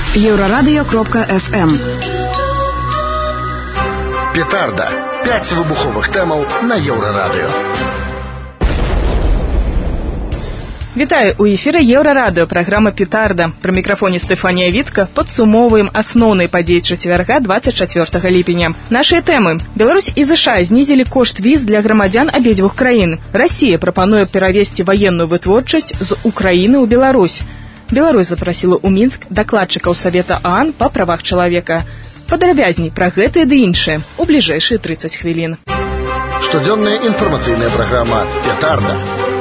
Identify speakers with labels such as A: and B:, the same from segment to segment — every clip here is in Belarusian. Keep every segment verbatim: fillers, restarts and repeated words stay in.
A: Еврорадио кропка эф эм.
B: Петарда. Пять выбуховых темаў на Еврорадио.
C: Вітаю, у эфіры Еўрарадыё, праграма «Петарда». Пры мікрафоне Стэфанія Вітка падсумоўваем асноўныя падзеі чацвярга двадцать четвёртага ліпеня. Нашыя тэмы. Беларусь і ЗША знізілі кошт віз для грамадзян абедзвюх краін. Расія прапануе перавесці ваенную вытворчасць з Украіны ў Беларусь. Беларусь запрасіла ў Мінск дакладчыкаў Савета ААН па правах чалавека. Падрабязней пра гэтыя ды іншыя у бліжэйшыя трыццаць хвілін.
B: Штодзённая інфармацыйная праграма «Петарда».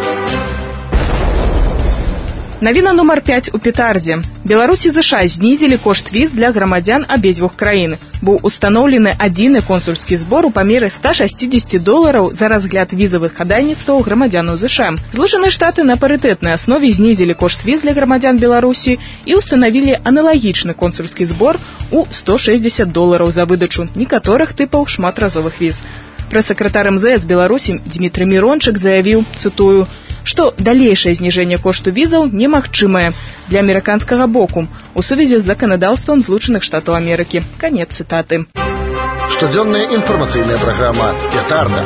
C: Навіна нумар пяць у Петардзе. Беларусь і ЗША знізілі кошт віз для грамадзян абедзвюх краін. Быў устаноўлены адзіны консульскі збор у памеры ста шэсцідзесяці долараў за разгляд візавых хадайніцтваў грамадзянаў ЗША. Злучаныя Штаты на парытэтнай аснове знізілі кошт віз для грамадзян Беларусі і устанавілі аналагічны консульскі збор у сто шэсцьдзесят долараў за выдачу некаторых тыпаў шматразовых віз. Прэс-сакратар эм зэ эс Беларусі Дмітрый Мірончык заявіў, цытую, што далейшае зніжэнне кошту візаў немагчымае для амерыканскага боку у сувязі з заканадаўствам Злучаных Штатаў Амерыкі. Канец цытаты.
B: Штодзённая інфармацыйная праграма «Петарда».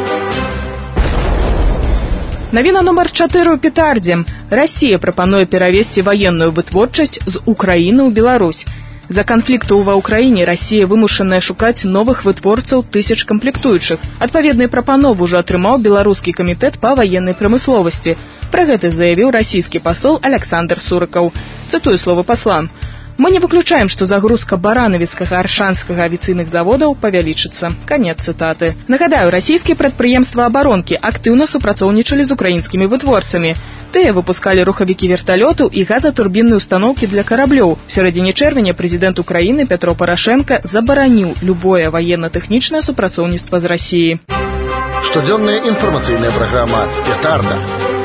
C: Навіна нумар чатыры ў Петардзе. Расія прапануе перавесці ваенную вытворчасць з Украіны ў Беларусь. За канфлікту ва ўкраіне Расія вымушаная шукаць новых вытворцаў тысяч камплектуючых. Адпаведныя прапановы ўжо атрымаў беларускі камітэт па ваеннай прамысловасці. Пра гэта заявіў расійскі пасол Александр Сурыкаў. Цытую словы пасла. «Мы не выключаем, што загрузка баранавіцкага аршанскага авіцыйных заводаў павялічыцца». Канец цытаты. Нагадаю, расійскія прадпрыемствы абаронкі актыўна супрацоўнічалі з украінскімі вытворцамі. Тыя выпускалі рухавікі верталётаў і газатурбінныя установкі для караблёў. У сярэдзіне чэрвеня прэзідэнт Украіны Пятро Парашенка забараніў любое ваенна-тэхнічнае супрацоўніцтва з Расіяй.
B: Штодзённая інфармацыйная праграма «Петарда».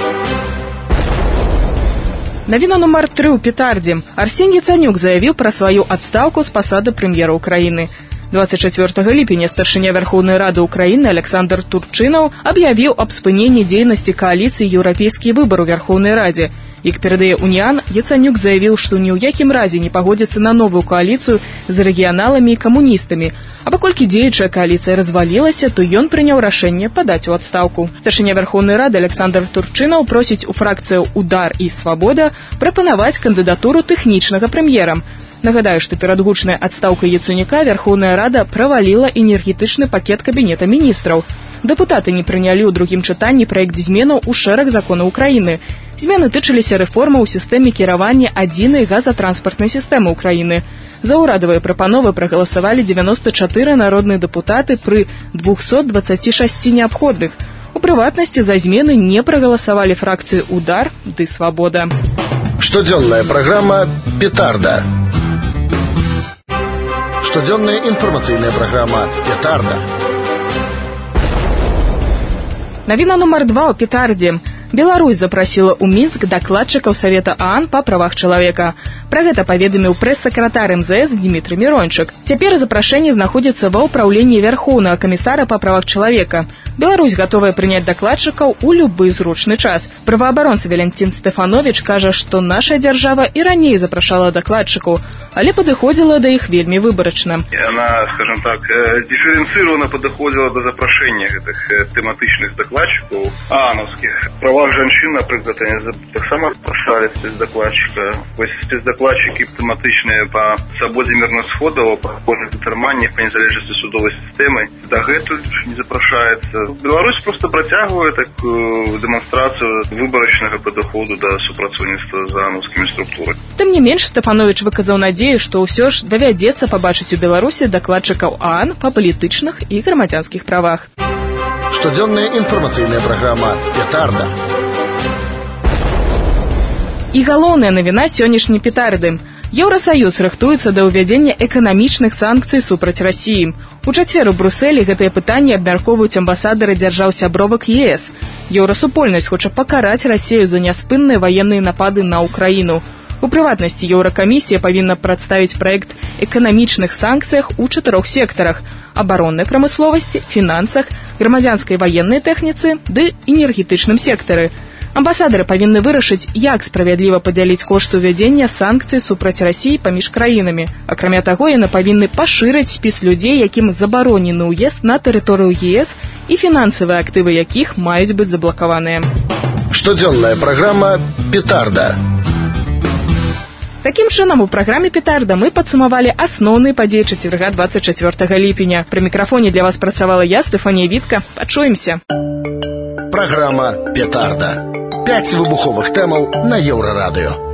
C: Навіна нумар тры ў Петардзе. Арсень Яцанюк заявіў пра сваю адстаўку з пасады прэм'ера Украіны. двадцать четвёртага ліпеня старшыня Вярхоўнай Рады Украіны Александр Турчынаў аб'явіў аб спыненні дзейнасці кааліцыі «Еўрапейскі выбар» у Вярхоўнай Радзе. Як перадае «Уніан», Яцанюк заявіў, што ні ў якім разе не пагодзіцца на новую кааліцыю з рэгіяналамі і камуністамі. А паколькі дзеючая кааліцыя развалілася, то ён прыняў рашэнне падаць у адстаўку. Старшыня Вярхоўнай Рады Александр Турчынаў просіць у фракцыю «Удар» і «Свабода» прапанаваць кандыдатуру тэхнічнага прэм'ера. Нагадаю, што перад гучнай адстаўкай Яцанюка Вярхоўная Рада праваліла энергетычны пакет кабінета міністраў. Дэпутаты не прынялі ў другім чытанні праект зменаў у шэраг законаў Украіны. Змены тычыліся рэформы ў сістэме кіравання адзінай газатранспартнай сістэмы Украіны. За ўрадавыя прапановы прагаласавалі дзевяноста чатыры народныя дэпутаты пры двухсот дваццаці шасці неабходных. У прыватнасці за змены не прагаласавалі фракцыі «Удар» ды «Свабода».
B: Штодзённая праграма «Петарда». Штодзённая інфармацыйная праграма «Петарда».
C: Навіна нумар два ў Петардзе. Беларусь запрасіла ў Мінск дакладчыкаў Савета ААН па правах чалавека. Пра гэта паведаміў прэс-сакратар эм зэ эс Дмітрый Мірончык. Цяпер запрашэнне знаходзіцца ва ўпраўленні Вярхоўнага камісара па правах чалавека. Беларусь гатовая прыняць дакладчыкаў у любы зручны час. Праваабаронца Валентин Стефанович кажа, што наша дзяржава і раней запрашала дакладчыкаў, але падыходзіла да іх вельмі выбарачна.
D: Яна, скажем так, дифференцировано падыходзіла да запрашэння гэтых тэматычных дакладчыкаў аановскіх. Правах жанчын, напрыклад, они таксама запрашалі спецдакладчыка. Вось спецдакладчыкі тэматычныя па свабодзе мірных сходаў, па кожных датарманнях, па незалежнасці судовай сістэмы. Дагэтуль не запрашаецца. Беларусь просто працягвае такую дэманстрацыю выбарачнага падыходу да супрацоўніцтва з аановскімі структурамі.
C: Тым не менш, Стефанович выказаў надзею, што ўсё ж давядзецца пабачыць у Беларусі дакладчыкаў ААН па палітычных і грамадзянскіх правах.
B: Штодзённая інфармацыйная праграма «Петарда».
C: І галоўная навіна сённяшняй Петарды. Еўрасаюз рыхтуецца да ўвядзення эканамічных санкцый супраць Расіі. У чацвер у Брусэлі гэтае пытанне абмяркоўваюць амбасадары дзяржаў-сябровак е эс. Еўрасупольнасць хоча пакараць Расію за няспынныя ваенныя напады на Украіну. У прыватнасці Еўракамісія павінна прадставіць праект эканамічных санкцыях у чатырох сектарах: абароннай прамысловасці, фінансах, грамадзянскай ваеннай тэхніцы ды энергетычным сектары. Амбасадары павінны вырашыць, як справядліва падзяліць кошт увядзення санкцый супраць Расіі паміж краінамі. Акрамя таго, яны павінны пашырыць спіс людзей, якім забаронены ўезд на тэрыторыю ЕС і фінансавыя актывы якіх маюць быць заблакаваныя.
B: Штодзённая праграма «Петарда».
C: Такім чынам, у праграме «Петарда» мы падсумавалі асноўныя падзеі чацвярга двадцать чацвёртага ліпеня. Пры мікрафоне для вас працавала я, Стэфанія Вітка. Пачуемся.
B: Праграма «Петарда». Пяць выбуховых тэмаў на Еўрарадыё.